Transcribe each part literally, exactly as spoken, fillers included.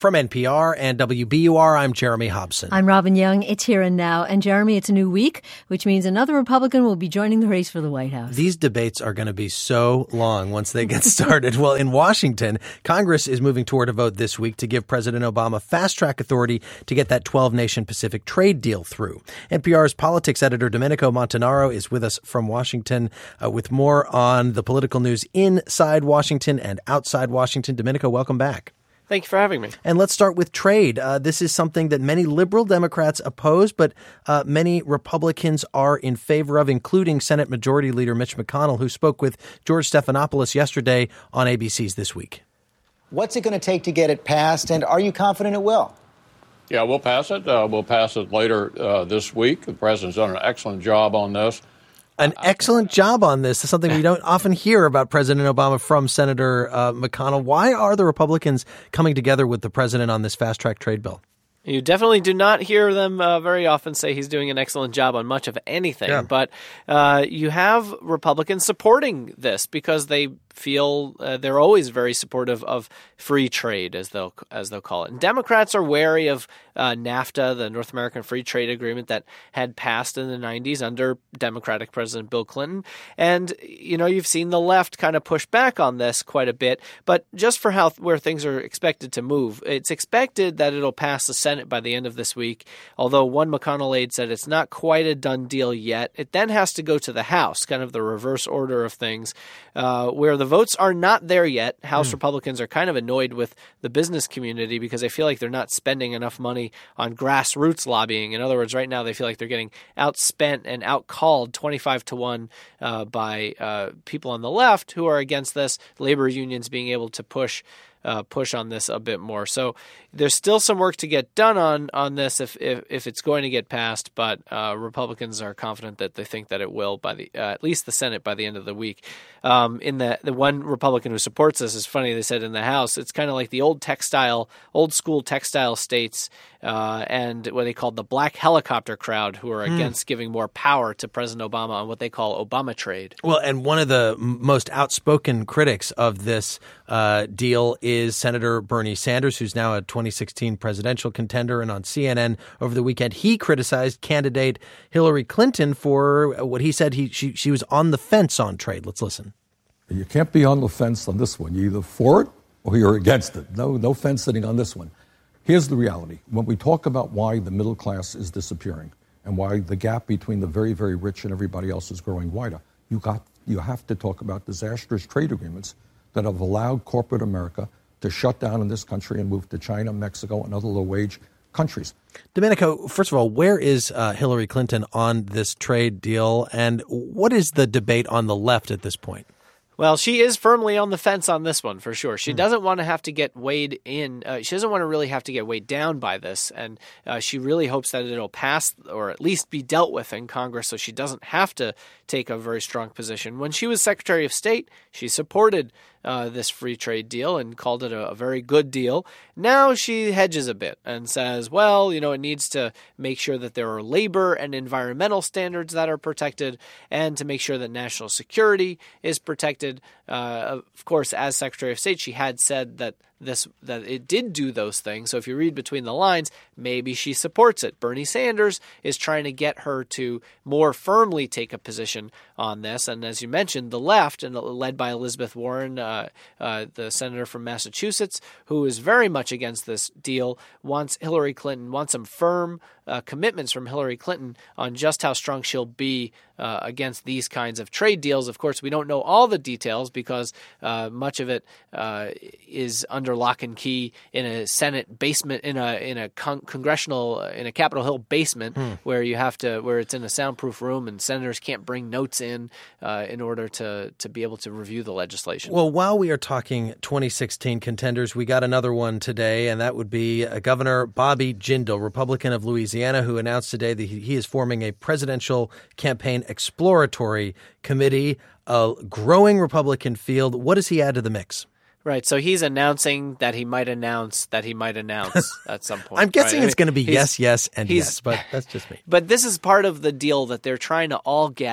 From N P R and W B U R, I'm Jeremy Hobson. I'm Robin Young. It's Here and Now. And Jeremy, it's a new week, which means another Republican will be joining the race for the White House. These debates are going to be so long once they get started. Well, in Washington, Congress is moving toward a vote this week to give President Obama fast-track authority to get that twelve-nation Pacific trade deal through. N P R's politics editor Domenico Montanaro is with us from Washington uh, with more on the political news inside Washington and outside Washington. Domenico, welcome back. Thank you for having me. And let's start with trade. Uh, this is something that many liberal Democrats oppose, but uh, many Republicans are in favor of, including Senate Majority Leader Mitch McConnell, who spoke with George Stephanopoulos yesterday on A B C's This Week. What's it going to take to get it passed, and are you confident it will? Yeah, we'll pass it. Uh, we'll pass it later uh, this week. The president's done an excellent job on this. An excellent job on this. It's something we don't often hear about President Obama from Senator uh, McConnell. Why are the Republicans coming together with the president on this fast-track trade bill? You definitely do not hear them uh, very often say he's doing an excellent job on much of anything. Yeah. But uh, you have Republicans supporting this because they feel uh, they're always very supportive of free trade, as they'll as they'll call it. And Democrats are wary of uh, NAFTA, the North American Free Trade Agreement that had passed in the nineties under Democratic President Bill Clinton. And, you know, you've seen the left kind of push back on this quite a bit. But just for how where things are expected to move, it's expected that it'll pass the Senate by the end of this week, although one McConnell aide said it's not quite a done deal yet. It then has to go to the House, kind of the reverse order of things, uh, where the votes are not there yet. House mm. Republicans are kind of annoyed with the business community because they feel like they're not spending enough money on grassroots lobbying. In other words, right now they feel like they're getting outspent and outcalled twenty-five to one uh, by uh, people on the left who are against this, labor unions being able to push Uh, push on this a bit more. So there's still some work to get done on on this if if, if it's going to get passed, but uh, Republicans are confident that they think that it will by the uh, at least the Senate by the end of the week. Um, in the the one Republican who supports this is funny. They said in the House it's kind of like the old textile, old school textile states uh, and what they called the black helicopter crowd, who are mm. against giving more power to President Obama on what they call Obama trade. Well, and one of the m- most outspoken critics of this uh, deal is is Senator Bernie Sanders, who's now a twenty sixteen presidential contender. And on C N N over the weekend, he criticized candidate Hillary Clinton for what he said he she, she was on the fence on trade. Let's listen. You can't be on the fence on this one. You're either for it or you're against it. No, no fence sitting on this one. Here's the reality. When we talk about why the middle class is disappearing and why the gap between the very, very rich and everybody else is growing wider, you got you have to talk about disastrous trade agreements that have allowed corporate America to shut down in this country and move to China, Mexico, and other low-wage countries. Domenico, first of all, where is uh, Hillary Clinton on this trade deal, and what is the debate on the left at this point? Well, she is firmly on the fence on this one, for sure. She mm. doesn't want to have to get weighed in. Uh, she doesn't want to really have to get weighed down by this. And uh, she really hopes that it'll pass or at least be dealt with in Congress so she doesn't have to take a very strong position. When she was Secretary of State, she supported uh, this free trade deal and called it a, a very good deal. Now she hedges a bit and says, well, you know, it needs to make sure that there are labor and environmental standards that are protected and to make sure that national security is protected. Uh, of course, as Secretary of State, she had said that this that it did do those things. So if you read between the lines, maybe she supports it. Bernie Sanders is trying to get her to more firmly take a position on this. And as you mentioned, the left, and led by Elizabeth Warren, uh, uh, the senator from Massachusetts, who is very much against this deal, wants Hillary Clinton, wants some firm uh, commitments from Hillary Clinton on just how strong she'll be uh, against these kinds of trade deals. Of course, we don't know all the details because uh, much of it uh, is under lock and key in a Senate basement, in a in a con- congressional, in a Capitol Hill basement, hmm. where you have to, where it's in a soundproof room, and senators can't bring notes in uh, in order to to be able to review the legislation. Well, while we are talking twenty sixteen contenders, we got another one today, and that would be uh, Governor Bobby Jindal, Republican of Louisiana, who announced today that he, he is forming a presidential campaign exploratory committee, a growing Republican field. What does he add to the mix? Right. So he's announcing that he might announce that he might announce at some point. I'm guessing right? it's going to be he's, yes, yes, and yes, but that's just me. But this is part of the deal that they're trying to all get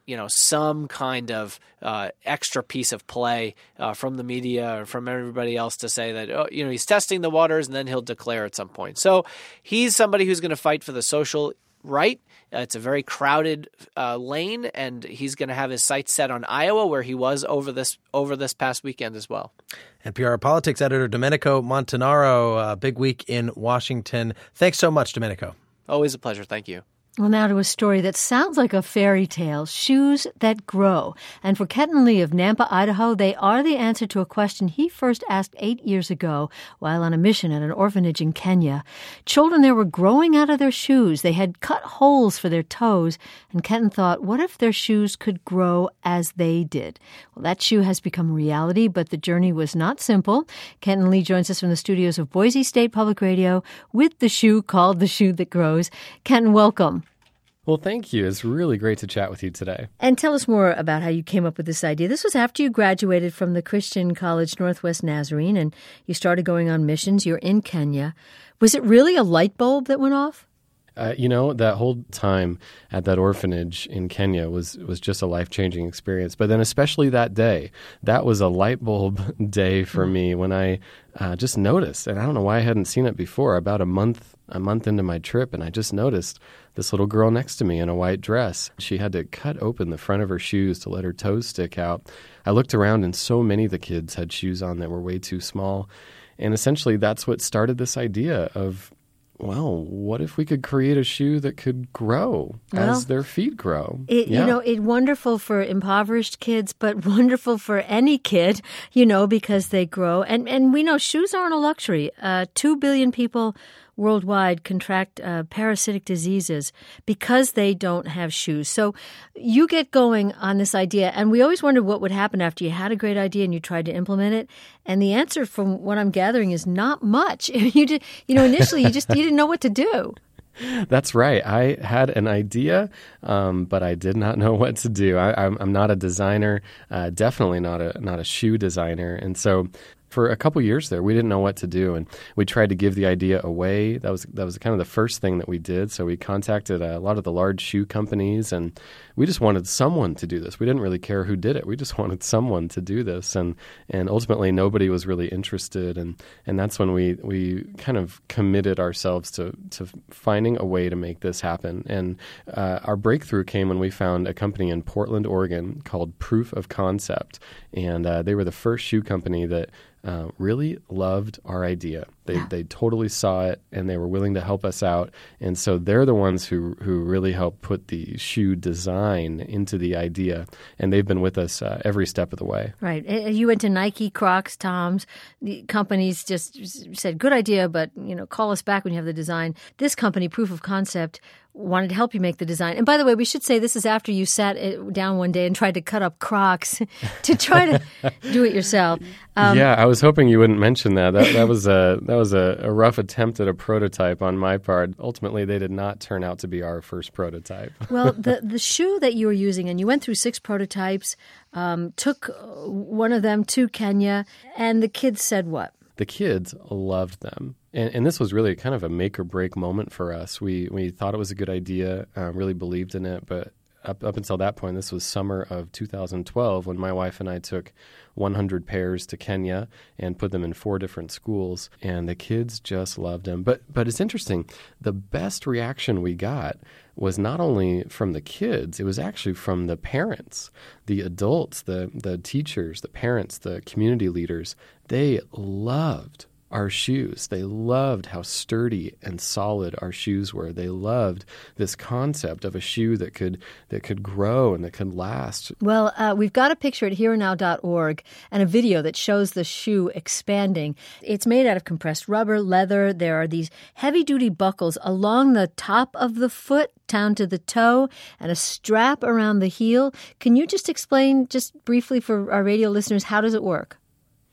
you know, some kind of uh, extra piece of play uh, from the media or from everybody else to say that, oh, you know, he's testing the waters and then he'll declare at some point. So he's somebody who's going to fight for the social right. Uh, it's a very crowded uh, lane, and he's going to have his sights set on Iowa, where he was over this over this past weekend as well. N P R politics editor Domenico Montanaro, uh, big week in Washington. Thanks so much, Domenico. Always a pleasure. Thank you. Well, now to a story that sounds like a fairy tale, shoes that grow. And for Kenton Lee of Nampa, Idaho, they are the answer to a question he first asked eight years ago while on a mission at an orphanage in Kenya. Children there were growing out of their shoes. They had cut holes for their toes. And Kenton thought, what if their shoes could grow as they did? Well, that shoe has become reality, but the journey was not simple. Kenton Lee joins us from the studios of Boise State Public Radio with the shoe called The Shoe That Grows. Kenton, welcome. Well, thank you. It's really great to chat with you today. And tell us more about how you came up with this idea. This was after you graduated from the Christian College Northwest Nazarene and you started going on missions. You're in Kenya. Was it really a light bulb that went off? Uh, you know, that whole time at that orphanage in Kenya was, was just a life-changing experience. But then especially that day, that was a light bulb day for mm-hmm. me when I uh, just noticed, and I don't know why I hadn't seen it before, about a month a month into my trip, and I just noticed this little girl next to me in a white dress. She had to cut open the front of her shoes to let her toes stick out. I looked around, and so many of the kids had shoes on that were way too small. And essentially, that's what started this idea of, well, what if we could create a shoe that could grow well, as their feet grow? It, yeah. You know, it's wonderful for impoverished kids, but wonderful for any kid, you know, because they grow. And, and we know shoes aren't a luxury. Uh, two billion people worldwide contract uh, parasitic diseases because they don't have shoes. So you get going on this idea, and we always wondered what would happen after you had a great idea and you tried to implement it. And the answer, from what I'm gathering, is not much. you did, you know, initially you just you didn't know what to do. That's right. I had an idea, um, but I did not know what to do. I, I'm, I'm not a designer, uh, definitely not a not a shoe designer, and so. For a couple years there, we didn't know what to do, and we tried to give the idea away. That was that was kind of the first thing that we did. So we contacted a lot of the large shoe companies, and we just wanted someone to do this. We didn't really care who did it. We just wanted someone to do this, and and ultimately nobody was really interested, and and that's when we we kind of committed ourselves to to finding a way to make this happen. And uh, our breakthrough came when we found a company in Portland, Oregon called Proof of Concept, and uh, they were the first shoe company that Uh, really loved our idea. They yeah. they totally saw it, and they were willing to help us out. And so they're the ones who who really helped put the shoe design into the idea. And they've been with us uh, every step of the way. Right. You went to Nike, Crocs, Toms. The companies just said, good idea, but you know, call us back when you have the design. This company, Proof of Concept, wanted to help you make the design. And by the way, we should say this is after you sat down one day and tried to cut up Crocs to try to do it yourself. Um, yeah, I was hoping you wouldn't mention that. That, that was a that was a, a rough attempt at a prototype on my part. Ultimately, they did not turn out to be our first prototype. Well, the the shoe that you were using, and you went through six prototypes, um, took one of them to Kenya, and the kids said what? The kids loved them. And, and this was really kind of a make or break moment for us. We we thought it was a good idea, uh, really believed in it, but up, up until that point, this was summer of two thousand twelve when my wife and I took one hundred pairs to Kenya and put them in four different schools, and the kids just loved them. But but it's interesting, the best reaction we got was not only from the kids, it was actually from the parents, the adults, the the teachers, the parents, the community leaders. They loved our shoes. They loved how sturdy and solid our shoes were. They loved this concept of a shoe that could that could grow and that could last. Well, uh, we've got a picture at here and now dot org and a video that shows the shoe expanding. It's made out of compressed rubber, leather. There are these heavy-duty buckles along the top of the foot down to the toe and a strap around the heel. Can you just explain just briefly for our radio listeners, how does it work?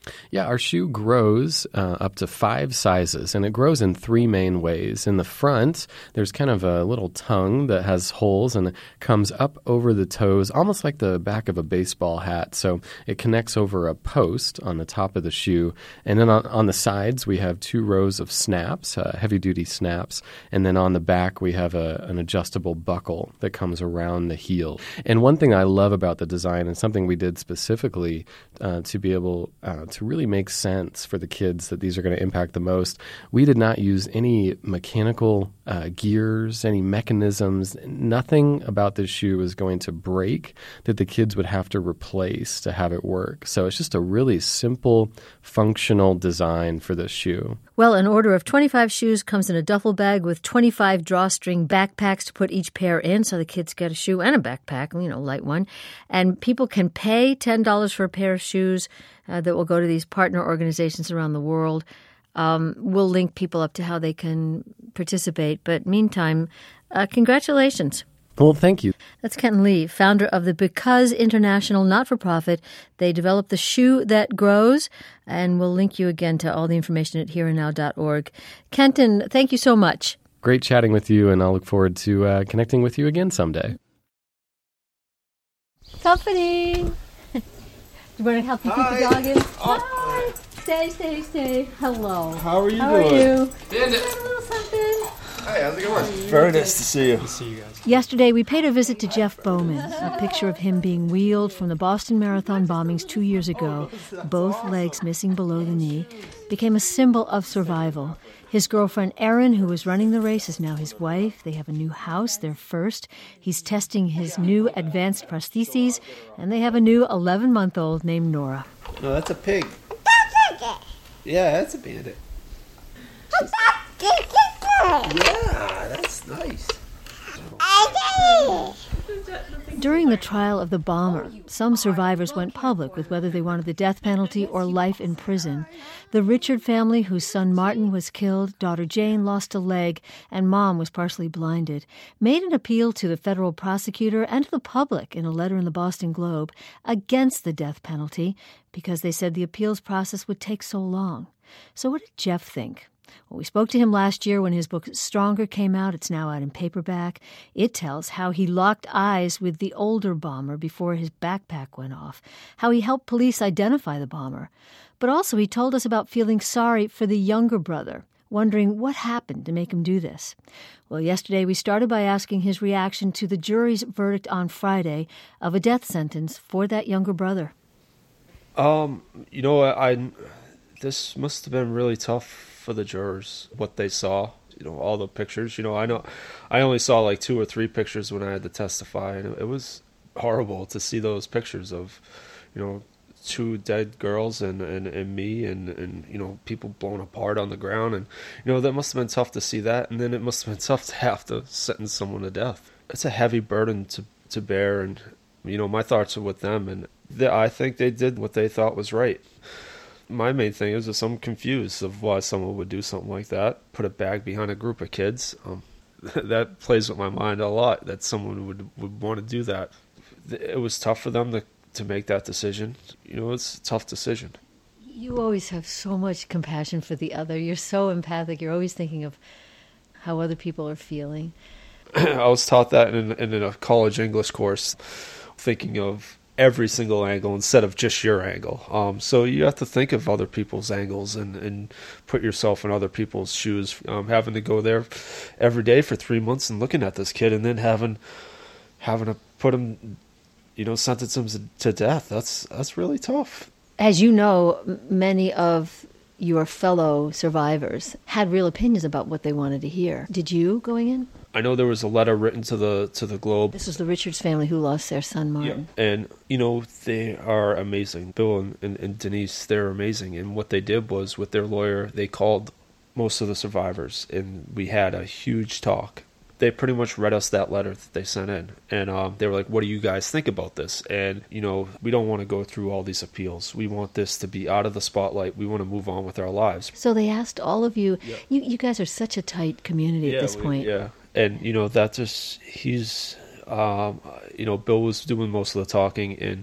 Yeah, our shoe grows uh, up to five sizes, and it grows in three main ways. In the front, there's kind of a little tongue that has holes, and it comes up over the toes, almost like the back of a baseball hat. So it connects over a post on the top of the shoe. And then on, on the sides, we have two rows of snaps, uh, heavy-duty snaps. And then on the back, we have a, an adjustable buckle that comes around the heel. And one thing I love about the design, and something we did specifically uh, to be able uh, to really make sense for the kids that these are going to impact the most, we did not use any mechanical uh, gears, any mechanisms. Nothing about this shoe is going to break that the kids would have to replace to have it work. So it's just a really simple, functional design for this shoe. Well, an order of twenty-five shoes comes in a duffel bag with twenty-five drawstring backpacks to put each pair in, so the kids get a shoe and a backpack, you know, light one. And people can pay ten dollars for a pair of shoes uh, that will go to these partner organizations around the world. Um, we'll link people up to how they can participate. But meantime, uh, congratulations. Well, thank you. That's Kenton Lee, founder of the Because International not-for-profit. They developed the shoe that grows, and we'll link you again to all the information at here and now dot org. Kenton, thank you so much. Great chatting with you, and I'll look forward to uh, connecting with you again someday. Company! Do you want to help you keep the dog in? Oh. Hi! Stay, stay, stay. Hello. How are you How doing? are you? Bandit. A little something. Hey, how's it going? Very nice to see you. Good to see you guys. Yesterday, we paid a visit to Jeff Bowman, a picture of him being wheeled from the Boston Marathon bombings two years ago, both legs missing below the knee, became a symbol of survival. His girlfriend, Erin, who was running the race, is now his wife. They have a new house, their first. He's testing his new advanced prostheses, and they have a new eleven-month-old named Nora. No, that's a pig. Yeah, that's a bandit. Yeah, that's nice. During the trial of the bomber, some survivors went public with whether they wanted the death penalty or life in prison. The Richard family, whose son Martin was killed, daughter Jane lost a leg, and mom was partially blinded, made an appeal to the federal prosecutor and to the public in a letter in the Boston Globe against the death penalty because they said the appeals process would take so long. So what did Jeff think? Well, we spoke to him last year when his book Stronger came out. It's now out in paperback. It tells how he locked eyes with the older bomber before his backpack went off, how he helped police identify the bomber. But also he told us about feeling sorry for the younger brother, wondering what happened to make him do this. Well, yesterday we started by asking his reaction to the jury's verdict on Friday of a death sentence for that younger brother. Um, you know, I, I this must have been really tough for the jurors, what they saw, you know, all the pictures. You know, I know I only saw like two or three pictures when I had to testify, and it was horrible to see those pictures of, you know, two dead girls and, and, and me and, and, you know, people blown apart on the ground. And, you know, that must have been tough to see that. And then it must have been tough to have to sentence someone to death. It's a heavy burden to, to bear. And, you know, my thoughts are with them. And they, I think they did what they thought was right. My main thing is that I'm confused of why someone would do something like that, put a bag behind a group of kids. Um, that plays with my mind a lot, that someone would, would want to do that. It was tough for them to, to make that decision. You know, it's a tough decision. You always have so much compassion for the other. You're so empathic. You're always thinking of how other people are feeling. I was taught that in, in a college English course, thinking of every single angle instead of just your angle. Um, so you have to think of other people's angles and, and put yourself in other people's shoes. Um, having to go there every day for three months and looking at this kid and then having having to put him, you know, sentence him to death. That's that's really tough. As you know, many of your fellow survivors had real opinions about what they wanted to hear. Did you going in? I know there was a letter written to the to the Globe. This was the Richards family who lost their son, Martin. Yeah. And, you know, they are amazing. Bill and, and, and Denise, they're amazing. And what they did was, with their lawyer, they called most of the survivors, and we had a huge talk. They pretty much read us that letter that they sent in. And um, they were like, what do you guys think about this? And, you know, we don't want to go through all these appeals. We want this to be out of the spotlight. We want to move on with our lives. So they asked all of you, yeah. you, you guys are such a tight community yeah, at this we, point. Yeah. And, you know, that just, he's, um, you know, Bill was doing most of the talking, and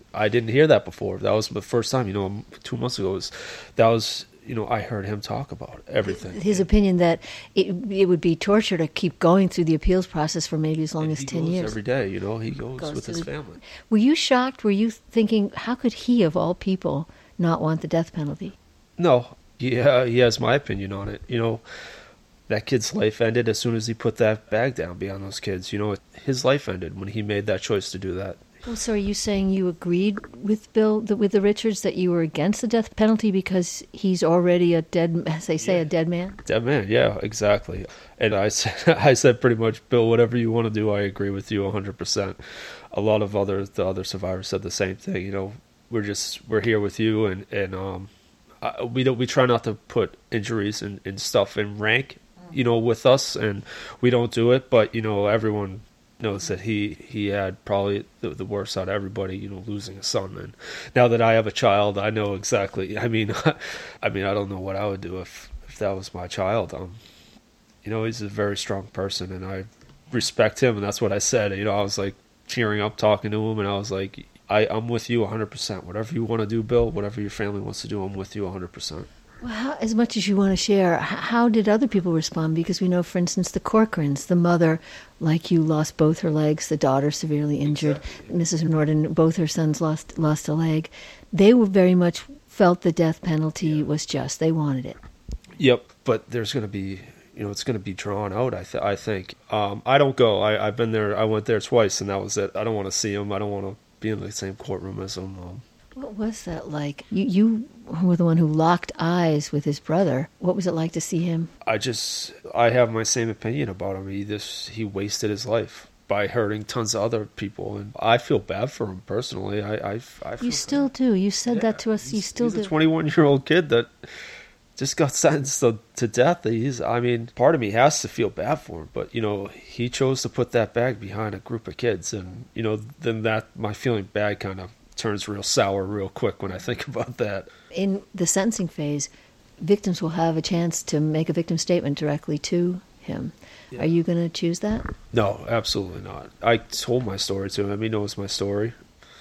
I didn't hear that before. That was the first time, you know, two months ago. Was, that was, you know, I heard him talk about everything. His opinion that it it would be torture to keep going through the appeals process for maybe as long and as he ten goes years. Every day, you know, he goes, goes with his the, family. Were you shocked? Were you thinking, how could he, of all people, not want the death penalty? No, yeah, he has my opinion on it. You know, that kid's life ended as soon as he put that bag down beyond those kids. You know, his life ended when he made that choice to do that. Well, so are you saying you agreed with Bill, the, with the Richards, that you were against the death penalty because he's already a dead, as they say, yeah. a dead man? Dead man, yeah, exactly. And I said, I said pretty much, Bill, whatever you want to do, I agree with you one hundred percent. A lot of other the other survivors said the same thing. You know, we're just we're here with you, and and um, I, we don't we try not to put injuries and, and stuff in rank, you know, with us, and we don't do it. But you know, everyone knows that he he had probably the, the worst out of everybody, you know, losing a son. And now that I have a child, I know exactly. I mean, I mean, I don't know what I would do if if that was my child. Um, you know, he's a very strong person, and I respect him, and that's what I said. You know, I was like cheering up, talking to him, and I was like, I, I'm with you one hundred percent. Whatever you want to do, Bill, whatever your family wants to do, I'm with you one hundred percent. Well, how, as much as you want to share, how did other people respond? Because we know, for instance, the Corcorans, the mother, like you, lost both her legs, the daughter severely injured, exactly. Missus Norton, both her sons lost lost a leg. They were very much felt the death penalty yeah. was just. They wanted it. Yep, but there's going to be, you know, it's going to be drawn out, I, th- I think. Um, I don't go. I, I've been there. I went there twice, and that was it. I don't want to see him. I don't want to be in the same courtroom as him. Um, What was that like? You, you were the one who locked eyes with his brother. What was it like to see him? I just, I have my same opinion about him. He just, he wasted his life by hurting tons of other people, and I feel bad for him personally. I, I, I feel you still bad. do. You said yeah, that to us. You still he's do. He's a twenty-one-year-old kid that just got sentenced to, to death. He's, I mean, part of me has to feel bad for him, but you know, he chose to put that bag behind a group of kids, and you know, then that my feeling bad kind of turns real sour real quick when I think about that. In the sentencing phase, victims will have a chance to make a victim statement directly to him. Yeah. Are you going to choose that? No, absolutely not. I told my story to him. He knows my story.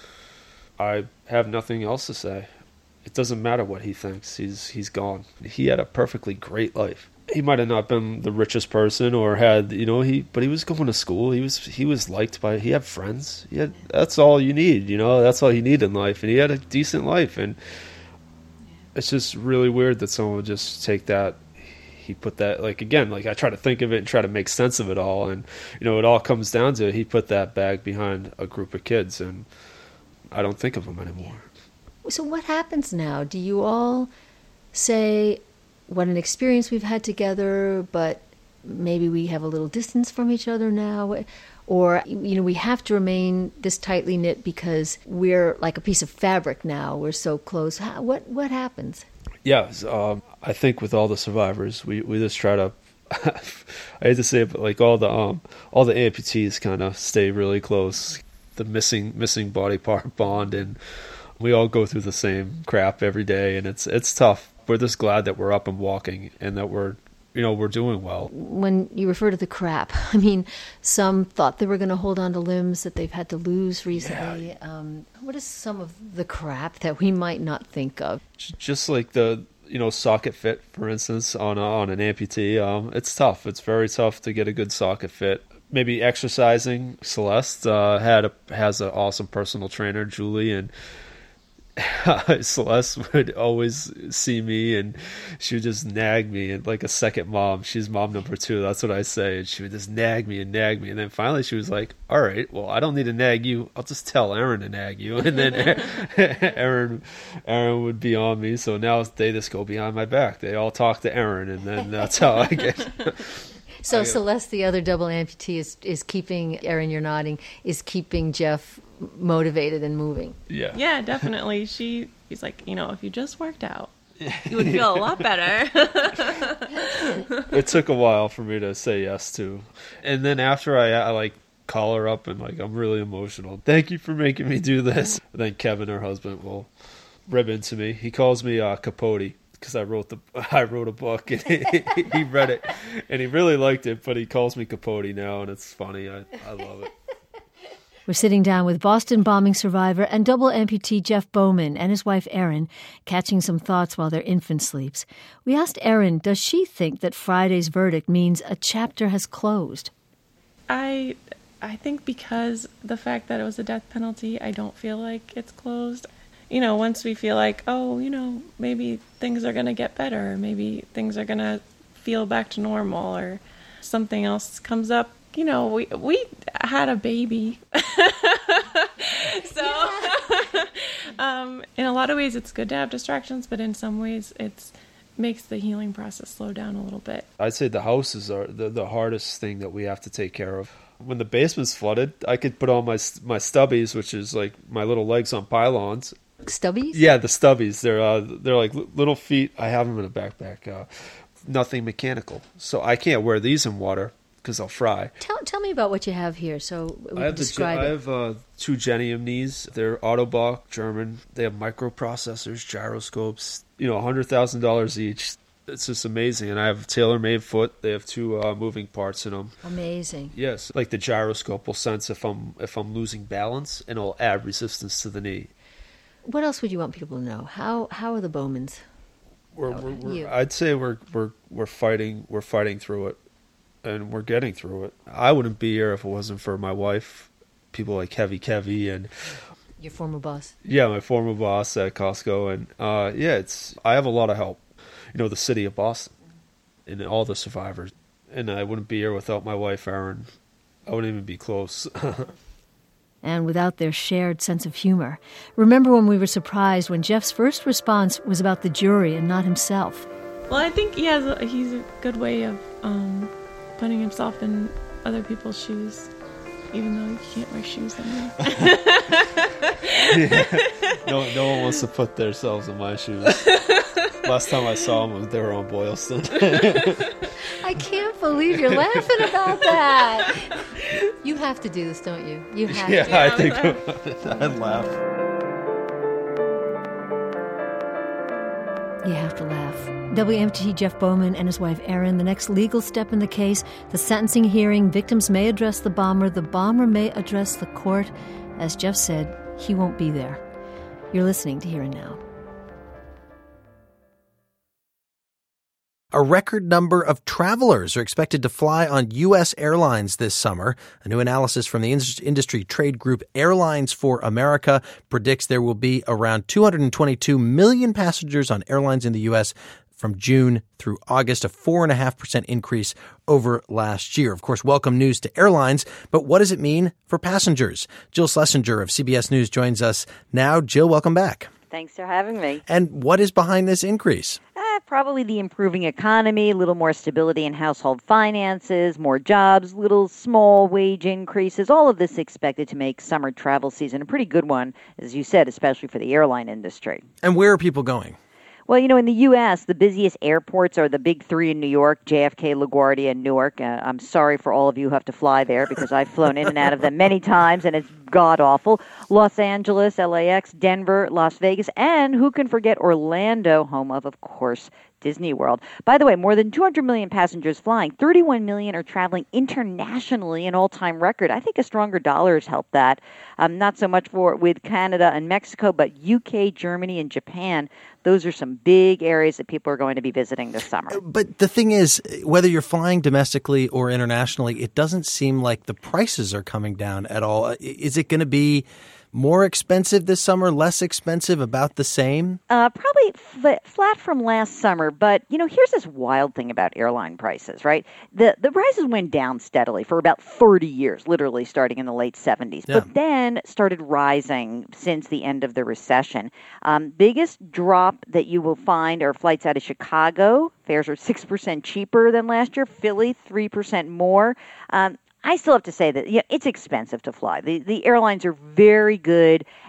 I have nothing else to say. It doesn't matter what he thinks. He's he's gone. He had a perfectly great life. He might have not been the richest person or had, you know, he, but he was going to school. He was, he was liked by, he had friends. He had, that's all you need, you know, that's all you need in life. And he had a decent life. And it's just really weird that someone would just take that. He put that, like, again, like I try to think of it and try to make sense of it all. And, you know, it all comes down to he put that bag behind a group of kids, and I don't think of him anymore. So what happens now? Do you all say, what an experience we've had together, but maybe we have a little distance from each other now? Or, you know, we have to remain this tightly knit because we're like a piece of fabric now. We're so close. How, what what happens? Yeah, um, I think with all the survivors, we, we just try to, I hate to say it, but like all the um all the amputees kind of stay really close. The missing missing body part bond, and we all go through the same crap every day, and it's it's tough. We're just glad that we're up and walking and that we're, you know, we're doing well. When you refer to the crap, I mean, some thought they were going to hold on to limbs that they've had to lose recently. Yeah. Um, what is some of the crap that we might not think of? Just like the, you know, socket fit, for instance, on a, on an amputee. Um, it's tough. It's very tough to get a good socket fit. Maybe exercising. Celeste uh, had a, has an awesome personal trainer, Julie, and Celeste would always see me and she would just nag me, and like a second mom. She's mom number two, that's what I say. And she would just nag me and nag me, and then finally she was like, all right, well, I don't need to nag you, I'll just tell Aaron to nag you. And then Aaron Aaron would be on me, so now they just go behind my back. They all talk to Aaron, and then that's how I get So I, Celeste, the other double amputee, is is keeping, Aaron, you're nodding, is keeping Jeff motivated and moving. Yeah. Yeah, definitely. She he's like, you know, if you just worked out, you would feel a lot better. It took a while for me to say yes to. And then after I, I like call her up and like, I'm really emotional. Thank you for making me do this. And then Kevin, her husband, will rib into me. He calls me uh, Capote because I wrote the I wrote a book, and he, he read it and he really liked it, but he calls me Capote now, and it's funny. I, I love it. We're sitting down with Boston bombing survivor and double amputee Jeff Bowman and his wife Erin, catching some thoughts while their infant sleeps. We asked Erin, does she think that Friday's verdict means a chapter has closed? I I think because the fact that it was a death penalty, I don't feel like it's closed. You know, once we feel like, oh, you know, maybe things are going to get better, or maybe things are going to feel back to normal, or something else comes up. You know, we we had a baby. so um, in a lot of ways it's good to have distractions, but in some ways it's makes the healing process slow down a little bit. I'd say the houses are the, the hardest thing that we have to take care of. When the basement's flooded, I could put on my my stubbies, which is like my little legs on pylons. Stubbies? Yeah, the stubbies. They're uh, they're like little feet. I have them in a backpack. Uh, nothing mechanical, so I can't wear these in water because I'll fry. Tell tell me about what you have here, so we I have can describe the, it. I have uh, two Genium knees. They're Autobach, German. They have microprocessors, gyroscopes. You know, one hundred thousand dollars each. It's just amazing. And I have a tailor-made foot. They have two uh, moving parts in them. Amazing. Yes, like the gyroscope will sense if I'm if I'm losing balance, and it'll add resistance to the knee. What else would you want people to know? How how are the Bowmans? We're, we're, we're, I'd say we're we're we're fighting we're fighting through it, and we're getting through it. I wouldn't be here if it wasn't for my wife, people like Kevy Kevy and your former boss. Yeah, my former boss at Costco, and uh, yeah, it's I have a lot of help. You know, the city of Boston and all the survivors, and I wouldn't be here without my wife, Erin. I wouldn't even be close. And without their shared sense of humor. Remember when we were surprised when Jeff's first response was about the jury and not himself? Well, I think he has a, he's a good way of um, putting himself in other people's shoes, even though he can't wear shoes anymore. Yeah. No, no one wants to put themselves in my shoes. Last time I saw them, they were on Boylston. I can't believe you're laughing about that. You have to do this, don't you? You have yeah, to. Yeah, I think I'd laugh. You have to laugh. W M T T Jeff Bowman and his wife Erin, the next legal step in the case, the sentencing hearing. Victims may address the bomber. The bomber may address the court. As Jeff said, he won't be there. You're listening to Here and Now. A record number of travelers are expected to fly on U S airlines this summer. A new analysis from the industry trade group Airlines for America predicts there will be around two hundred twenty-two million passengers on airlines in the U S from June through August, a four point five percent increase over last year. Of course, welcome news to airlines, but what does it mean for passengers? Jill Schlesinger of C B S News joins us now. Jill, welcome back. Thanks for having me. And what is behind this increase? Uh, probably the improving economy, a little more stability in household finances, more jobs, little small wage increases. All of this expected to make summer travel season a pretty good one, as you said, especially for the airline industry. And where are people going? Well, you know, in the U S, the busiest airports are the big three in New York, J F K, LaGuardia, and Newark. Uh, I'm sorry for all of you who have to fly there because I've flown in and out of them many times, and it's god-awful. Los Angeles, L A X, Denver, Las Vegas, and who can forget Orlando, home of, of course, Disney World. By the way, more than two hundred million passengers flying. thirty-one million are traveling internationally, an all-time record. I think a stronger dollar has helped that. Um, not so much for with Canada and Mexico, but U K, Germany, and Japan. Those are some big areas that people are going to be visiting this summer. But the thing is, whether you're flying domestically or internationally, it doesn't seem like the prices are coming down at all. Is it going to be more expensive this summer, less expensive, about the same? Uh, probably fl- flat from last summer. But, you know, here's this wild thing about airline prices, right? The the prices went down steadily for about thirty years, literally starting in the late seventies. Yeah. But then started rising since the end of the recession. Um, biggest drop that you will find are flights out of Chicago. Fares are six percent cheaper than last year. Philly, three percent more. Um, I still have to say that yeah, it's expensive to fly. The the airlines are very good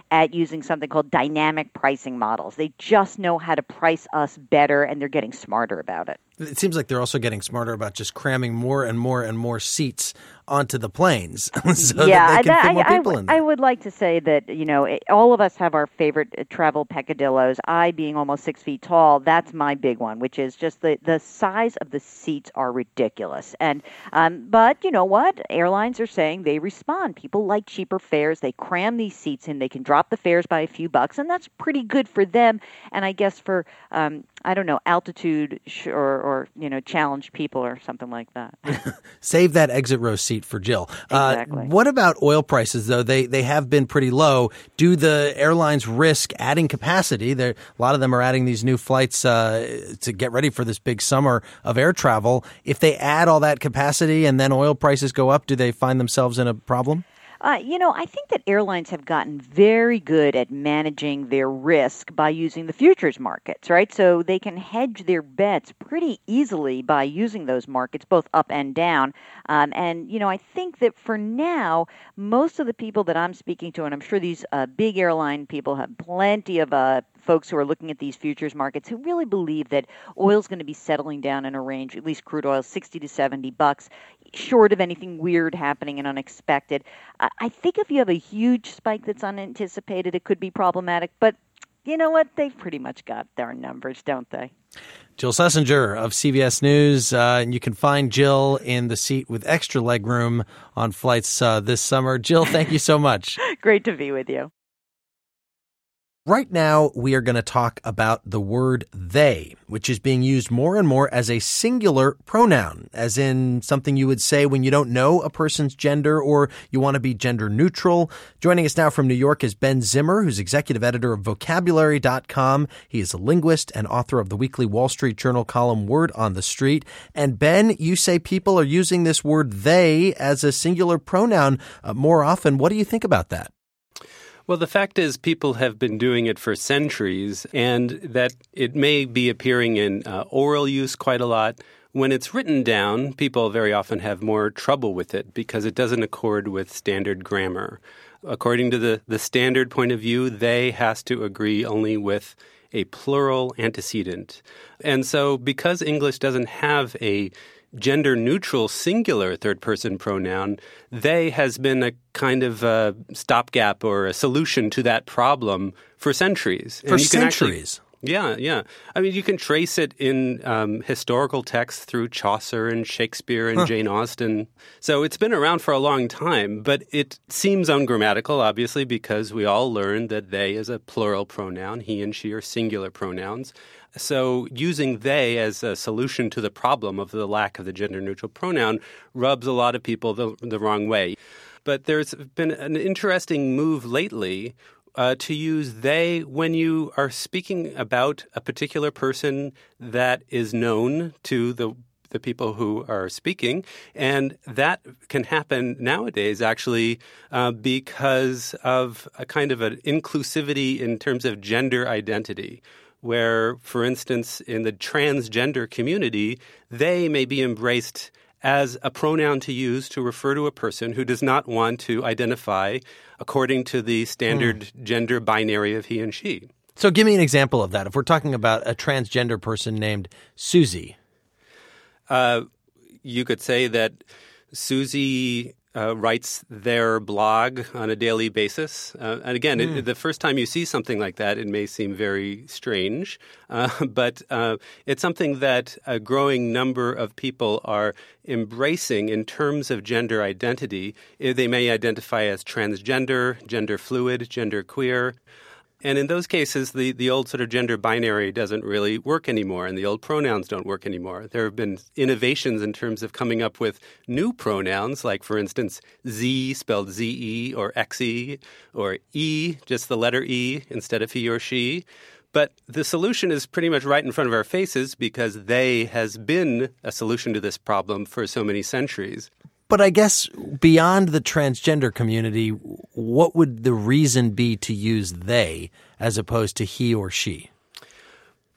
at using something called dynamic pricing models. They just know how to price us better, and they're getting smarter about it. It seems like they're also getting smarter about just cramming more and more and more seats onto the planes so yeah, that they can that, fit more I, people I, in there. I would like to say that, you know, it, all of us have our favorite uh, travel peccadillos. I, being almost six feet tall, that's my big one, which is just the, the size of the seats are ridiculous. And um, But you know what? Airlines are saying they respond. People like cheaper fares. They cram these seats in. They can drop the fares by a few bucks, and that's pretty good for them. And I guess for, um, I don't know, altitude sh- or, or, you know, challenged people or something like that. Save that exit row seat for Jill. Exactly. Uh, what about oil prices, though? They they have been pretty low. Do the airlines risk adding capacity? There, a lot of them are adding these new flights uh, to get ready for this big summer of air travel. If they add all that capacity and then oil prices go up, do they find themselves in a problem? Uh, you know, I think that airlines have gotten very good at managing their risk by using the futures markets, right? So they can hedge their bets pretty easily by using those markets, both up and down. Um, and, you know, I think that for now, most of the people that I'm speaking to, and I'm sure these uh, big airline people have plenty of uh, folks who are looking at these futures markets who really believe that oil's going to be settling down in a range, at least crude oil, sixty to seventy bucks, short of anything weird happening and unexpected. I think if you have a huge spike that's unanticipated, it could be problematic. But you know what? They've pretty much got their numbers, don't they? Jill Schlesinger of C B S News. Uh, and you can find Jill in the seat with extra legroom on flights uh, this summer. Jill, thank you so much. Great to be with you. Right now, we are going to talk about the word they, which is being used more and more as a singular pronoun, as in something you would say when you don't know a person's gender or you want to be gender neutral. Joining us now from New York is Ben Zimmer, who's executive editor of vocabulary dot com. He is a linguist and author of the weekly Wall Street Journal column Word on the Street. And Ben, you say people are using this word they as a singular pronoun uh, more often. What do you think about that? Well, the fact is people have been doing it for centuries, and that it may be appearing in uh, oral use quite a lot. When it's written down, people very often have more trouble with it because it doesn't accord with standard grammar. According to the, the standard point of view, they has to agree only with a plural antecedent. And so because English doesn't have a gender-neutral singular third-person pronoun, they has been a kind of a stopgap or a solution to that problem for centuries. For centuries? Actually, yeah, yeah. I mean, you can trace it in um, historical texts through Chaucer and Shakespeare and huh. Jane Austen. So it's been around for a long time, but it seems ungrammatical, obviously, because we all learned that they is a plural pronoun. He and she are singular pronouns. So using they as a solution to the problem of the lack of the gender-neutral pronoun rubs a lot of people the, the wrong way. But there's been an interesting move lately uh, to use they when you are speaking about a particular person that is known to the the people who are speaking. And that can happen nowadays, actually, uh, because of a kind of an inclusivity in terms of gender identity, where, for instance, in the transgender community, they may be embraced as a pronoun to use to refer to a person who does not want to identify according to the standard mm. gender binary of he and she. So give me an example of that. If we're talking about a transgender person named Susie. Uh, you could say that Susie Uh, writes their blog on a daily basis. Uh, and again, mm. it, the first time you see something like that, it may seem very strange. Uh, but uh, it's something that a growing number of people are embracing in terms of gender identity. They may identify as transgender, gender fluid, gender queer. And in those cases, the, the old sort of gender binary doesn't really work anymore, and the old pronouns don't work anymore. There have been innovations in terms of coming up with new pronouns, like, for instance, Z spelled Z E or X E, or E, just the letter E instead of he or she. But the solution is pretty much right in front of our faces because they has been a solution to this problem for so many centuries. But I guess beyond the transgender community, what would the reason be to use they as opposed to he or she?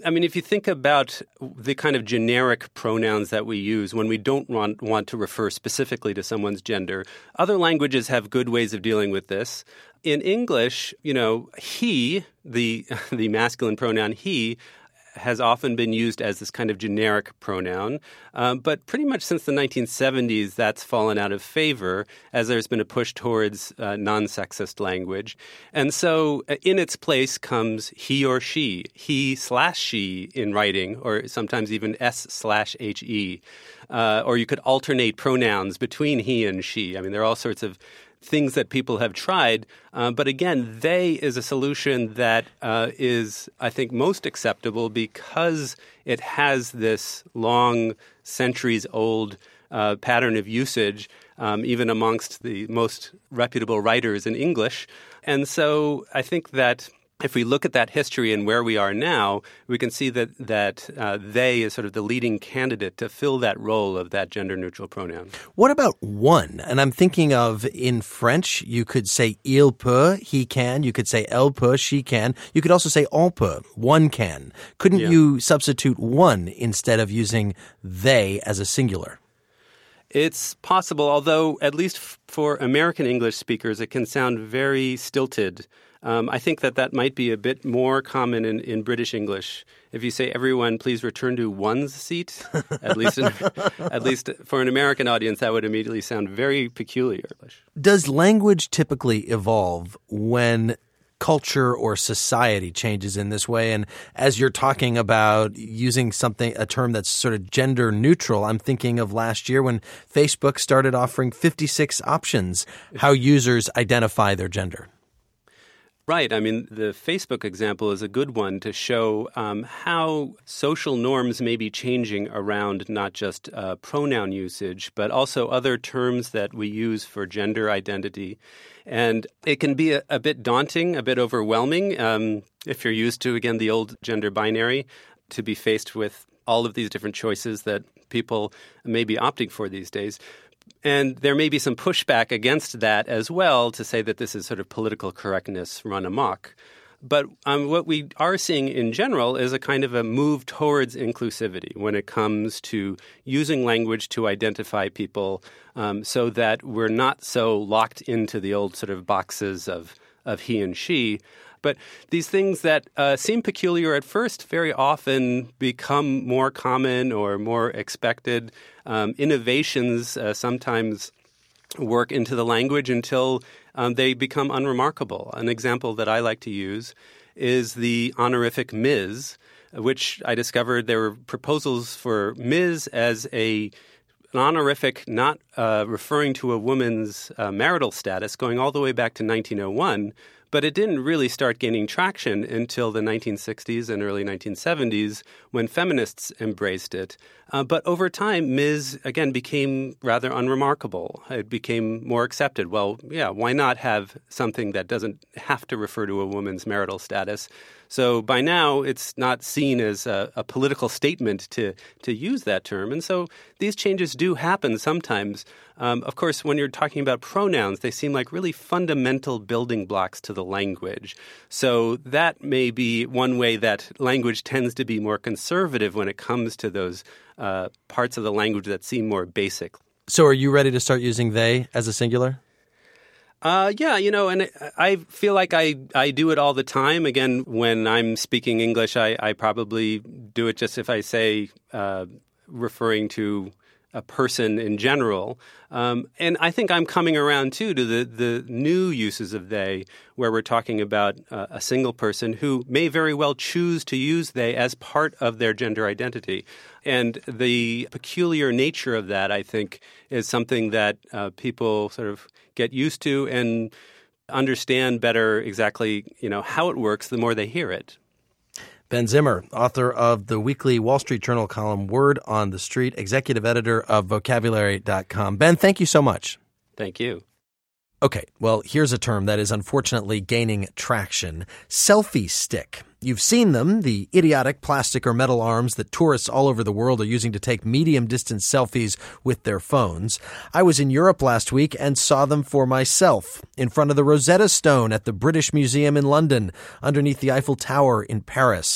I mean, if you think about the kind of generic pronouns that we use when we don't want, want to refer specifically to someone's gender, other languages have good ways of dealing with this. In English, you know, he, the the masculine pronoun he, has often been used as this kind of generic pronoun. Um, but pretty much since the nineteen seventies, that's fallen out of favor as there's been a push towards uh, non-sexist language. And so uh, in its place comes he or she, he slash she in writing, or sometimes even S slash H-E. Uh, or you could alternate pronouns between he and she. I mean, there are all sorts of things that people have tried. Uh, but again, they is a solution that uh, is, I think, most acceptable because it has this long, centuries-old uh, pattern of usage, um, even amongst the most reputable writers in English. And so I think that if we look at that history and where we are now, we can see that that uh, they is sort of the leading candidate to fill that role of that gender-neutral pronoun. What about one? And I'm thinking of in French, you could say il peut, he can. You could say elle peut, she can. You could also say on peut, one can. Couldn't yeah. you substitute one instead of using they as a singular? It's possible, although at least f- for American English speakers, it can sound very stilted. Um, I think that that might be a bit more common in, in British English. If you say, everyone, please return to one's seat, at least in, at least for an American audience, that would immediately sound very peculiar. Does language typically evolve when culture or society changes in this way? And as you're talking about using something, a term that's sort of gender neutral, I'm thinking of last year when Facebook started offering fifty-six options how users identify their gender. Right. I mean, the Facebook example is a good one to show um, how social norms may be changing around not just uh, pronoun usage, but also other terms that we use for gender identity. And it can be a, a bit daunting, a bit overwhelming um, if you're used to, again, the old gender binary, to be faced with all of these different choices that people may be opting for these days. And there may be some pushback against that as well to say that this is sort of political correctness run amok. But um, what we are seeing in general is a kind of a move towards inclusivity when it comes to using language to identify people um, so that we're not so locked into the old sort of boxes of, of he and she. But these things that uh, seem peculiar at first very often become more common or more expected. Um, innovations uh, sometimes work into the language until um, they become unremarkable. An example that I like to use is the honorific Miz, which I discovered there were proposals for Miz as a an honorific not uh, referring to a woman's uh, marital status going all the way back to nineteen oh one. But it didn't really start gaining traction until the nineteen sixties and early nineteen seventies when feminists embraced it. Uh, but over time, Miz, again, became rather unremarkable. It became more accepted. Well, yeah, why not have something that doesn't have to refer to a woman's marital status? So by now, it's not seen as a, a political statement to, to use that term. And so these changes do happen sometimes. Um, of course, when you're talking about pronouns, they seem like really fundamental building blocks to the language. So that may be one way that language tends to be more conservative when it comes to those uh, parts of the language that seem more basic. So are you ready to start using they as a singular? Uh, yeah, you know, and I feel like I, I do it all the time. Again, when I'm speaking English, I, I probably do it just if I say uh, referring to a person in general. Um, and I think I'm coming around, too, to the, the new uses of they, where we're talking about uh, a single person who may very well choose to use they as part of their gender identity. And the peculiar nature of that, I think, is something that uh, people sort of get used to and understand better exactly, you know, how it works the more they hear it. Ben Zimmer, author of the weekly Wall Street Journal column Word on the Street, executive editor of vocabulary dot com. Ben, thank you so much. Thank you. Okay, well, here's a term that is unfortunately gaining traction. Selfie stick. You've seen them, the idiotic plastic or metal arms that tourists all over the world are using to take medium-distance selfies with their phones. I was in Europe last week and saw them for myself, in front of the Rosetta Stone at the British Museum in London, underneath the Eiffel Tower in Paris.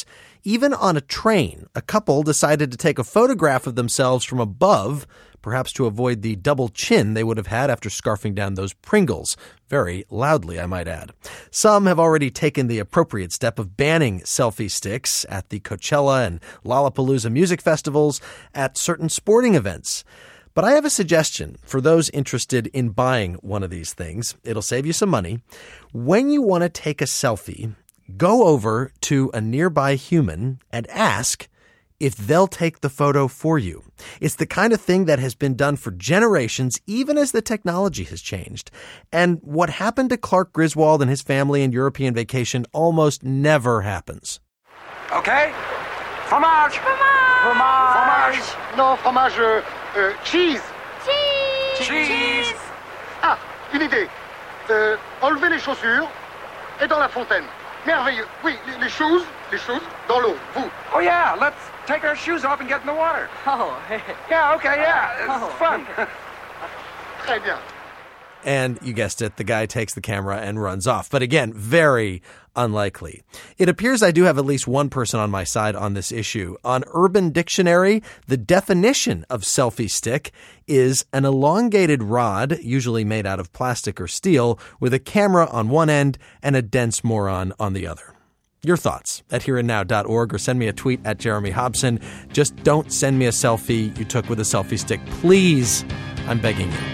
Even on a train, a couple decided to take a photograph of themselves from above, perhaps to avoid the double chin they would have had after scarfing down those Pringles. Very loudly, I might add. Some have already taken the appropriate step of banning selfie sticks at the Coachella and Lollapalooza music festivals, at certain sporting events. But I have a suggestion for those interested in buying one of these things. It'll save you some money. When you want to take a selfie, go over to a nearby human and ask if they'll take the photo for you. It's the kind of thing that has been done for generations, even as the technology has changed. And what happened to Clark Griswold and his family in European Vacation almost never happens. Okay. Fromage. Fromage. Fromage. Fromage. Non, fromage. Euh, euh, cheese. Cheese. Cheese. Ah, une idée. Euh, enlevez les chaussures et dans la fontaine. Merveilleux. Oui, les, les shoes, les shoes, dans l'eau. Vous. Oh yeah, let's take our shoes off and get in the water. Oh. Yeah, okay, yeah. It's oh. fun. Très bien. And you guessed it, the guy takes the camera and runs off. But again, very unlikely. It appears I do have at least one person on my side on this issue. On Urban Dictionary, the definition of selfie stick is an elongated rod, usually made out of plastic or steel, with a camera on one end and a dense moron on the other. Your thoughts at here and now dot org or send me a tweet at Jeremy Hobson. Just don't send me a selfie you took with a selfie stick. Please, I'm begging you.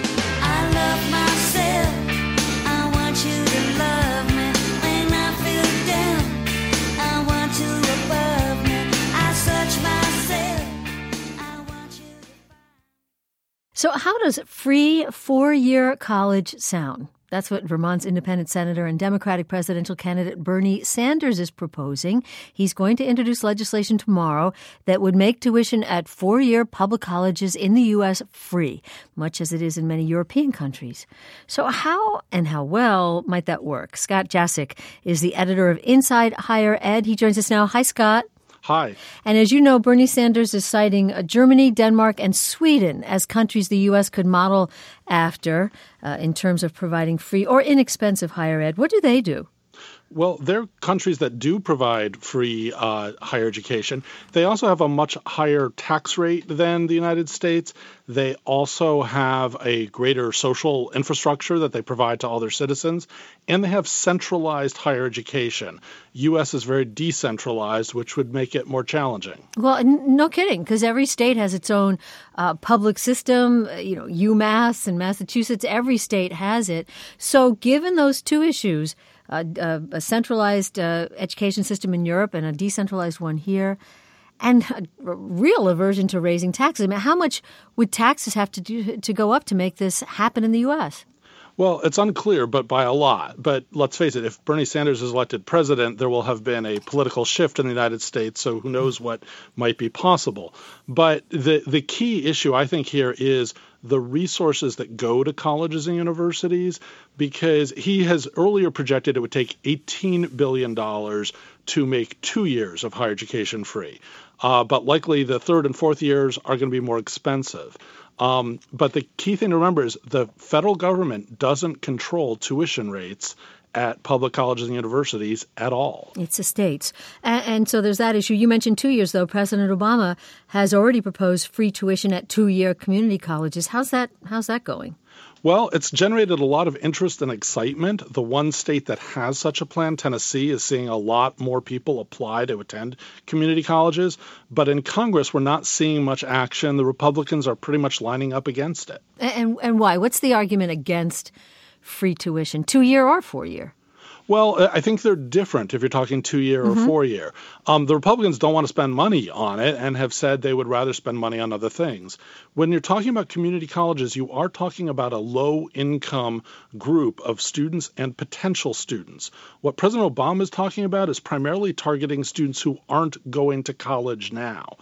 So how does free four-year college sound? That's what Vermont's independent senator and Democratic presidential candidate Bernie Sanders is proposing. He's going to introduce legislation tomorrow that would make tuition at four-year public colleges in the U S free, much as it is in many European countries. So how and how well might that work? Scott Jasek is the editor of Inside Higher Ed. He joins us now. Hi, Scott. Hi. And as you know, Bernie Sanders is citing uh, Germany, Denmark, and Sweden as countries the U S could model after uh, in terms of providing free or inexpensive higher ed. What do they do? Well, they're countries that do provide free uh, higher education. They also have a much higher tax rate than the United States. They also have a greater social infrastructure that they provide to all their citizens. And they have centralized higher education. U S is very decentralized, which would make it more challenging. Well, n- no kidding, because every state has its own uh, public system. You know, UMass and Massachusetts, every state has it. So given those two issues, Uh, uh, a centralized uh, education system in Europe and a decentralized one here, and a real aversion to raising taxes. I mean, how much would taxes have to do to go up to make this happen in the U S? Well, it's unclear, but by a lot. But let's face it, if Bernie Sanders is elected president, there will have been a political shift in the United States, so who knows what might be possible. But the, the key issue, I think, here is the resources that go to colleges and universities, because he has earlier projected it would take eighteen billion dollars to make two years of higher education free. Uh, but likely the third and fourth years are going to be more expensive. Um, but the key thing to remember is the federal government doesn't control tuition rates at public colleges and universities at all. It's the states. And, and so there's that issue. You mentioned two years, though. President Obama has already proposed free tuition at two-year community colleges. How's that, how's that going? Well, it's generated a lot of interest and excitement. The one state that has such a plan, Tennessee, is seeing a lot more people apply to attend community colleges. But in Congress, we're not seeing much action. The Republicans are pretty much lining up against it. And, and why? What's the argument against free tuition, two-year or four-year? Well, I think they're different if you're talking two-year or mm-hmm. four-year. Um, the Republicans don't want to spend money on it and have said they would rather spend money on other things. When you're talking about community colleges, you are talking about a low-income group of students and potential students. What President Obama is talking about is primarily targeting students who aren't going to college now.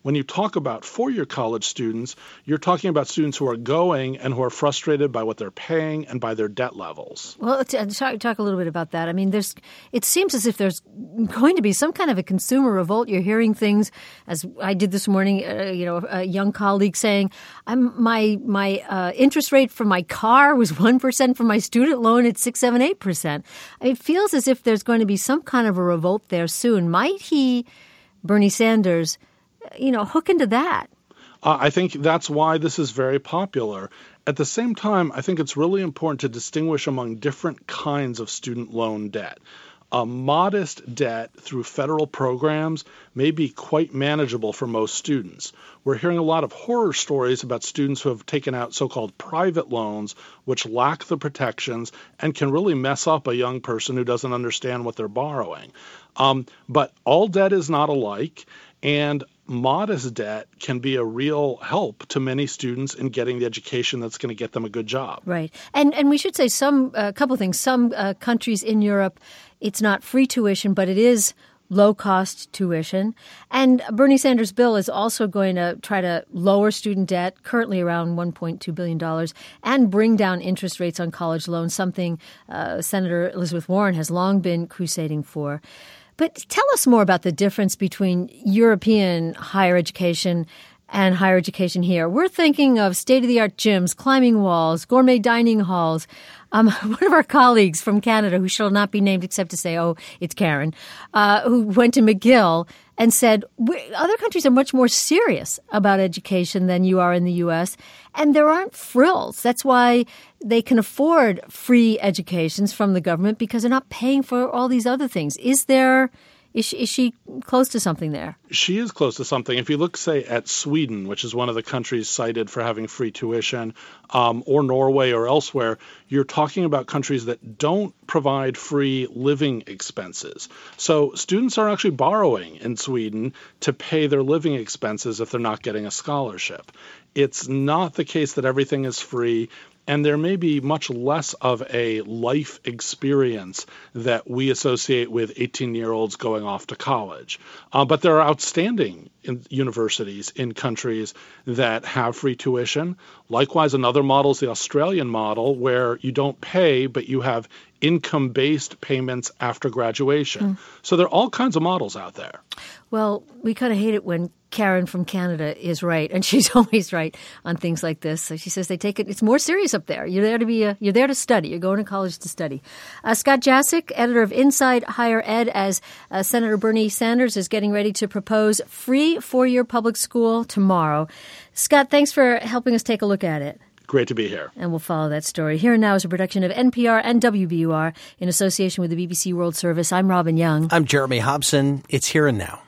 When you talk about four-year college students, you're talking about students who are going and who are frustrated by what they're paying and by their debt levels. Well, talk, talk a little bit about that. I mean, there's. It seems as if there's going to be some kind of a consumer revolt. You're hearing things, as I did this morning, uh, you know, a young colleague saying, I'm, my my uh, interest rate for my car was one percent for my student loan at six, seven, eight percent. It feels as if there's going to be some kind of a revolt there soon. Might he, Bernie Sanders, you know, hook into that? Uh, I think that's why this is very popular. At the same time, I think it's really important to distinguish among different kinds of student loan debt. A modest debt through federal programs may be quite manageable for most students. We're hearing a lot of horror stories about students who have taken out so-called private loans, which lack the protections and can really mess up a young person who doesn't understand what they're borrowing. Um, but all debt is not alike, and modest debt can be a real help to many students in getting the education that's going to get them a good job. Right. And and we should say some a uh, couple of things. Some uh, countries in Europe, it's not free tuition, but it is low-cost tuition. And Bernie Sanders' bill is also going to try to lower student debt, currently around one point two billion dollars, and bring down interest rates on college loans, something uh, Senator Elizabeth Warren has long been crusading for. But tell us more about the difference between European higher education and higher education here. We're thinking of state-of-the-art gyms, climbing walls, gourmet dining halls. Um, one of our colleagues from Canada, who shall not be named except to say, oh, it's Karen, uh, who went to McGill and said, other countries are much more serious about education than you are in the U S, and there aren't frills. That's why they can afford free educations from the government, because they're not paying for all these other things. Is there... Is she, is she close to something there? She is close to something. If you look, say, at Sweden, which is one of the countries cited for having free tuition, um, or Norway or elsewhere, you're talking about countries that don't provide free living expenses. So students are actually borrowing in Sweden to pay their living expenses if they're not getting a scholarship. It's not the case that everything is free. And there may be much less of a life experience that we associate with eighteen-year-olds going off to college. Uh, but there are outstanding in universities in countries that have free tuition. Likewise, another model is the Australian model, where you don't pay, but you have income-based payments after graduation. Mm. So there are all kinds of models out there. Well, we kind of hate it when Karen from Canada is right, and she's always right on things like this. So she says they take it; it's more serious up there. You're there to be, a, you're there to study. You're going to college to study. Uh, Scott Jaschik, editor of Inside Higher Ed, as uh, Senator Bernie Sanders is getting ready to propose free four-year public school tomorrow. Scott, thanks for helping us take a look at it. Great to be here. And we'll follow that story. Here and Now is a production of N P R and W B U R in association with the B B C World Service. I'm Robin Young. I'm Jeremy Hobson. It's Here and Now.